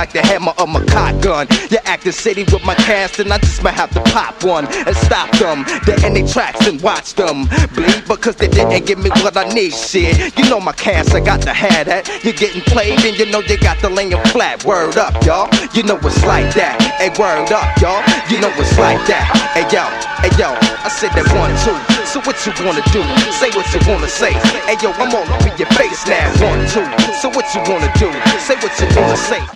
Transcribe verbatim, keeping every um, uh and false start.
like the hammer of my cock gun. You acting city with my cast, and I just might have to pop one and stop them. The any tracks and watch them bleed because they didn't give me what I need. Shit, you know my cast, I got to have that. You're getting played, and you know you got to lay it flat. Word up, y'all. You know it's like that. Hey, word up, y'all. You know it's like that. Hey, yo, hey, yo. I said that one, two. So what you wanna do? Say what you wanna say. Hey, yo, I'm all up in your face now. One, two. So what you wanna do? Say what you wanna say.